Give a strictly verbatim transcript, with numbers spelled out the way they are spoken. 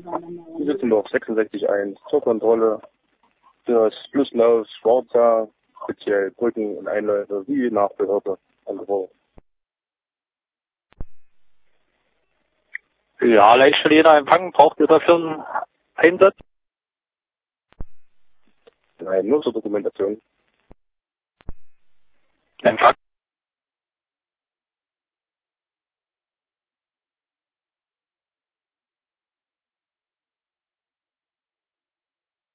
Die sitzen doch sechsundsechzig eins zur Kontrolle. Das Plus-Lauf Schwarzer, speziell Brücken und Einläufe wie nach Behörde angeboten. Ja, Leitstelle Empfang, braucht ihr dafür einen Einsatz? Nein, nur zur Dokumentation. Empfang.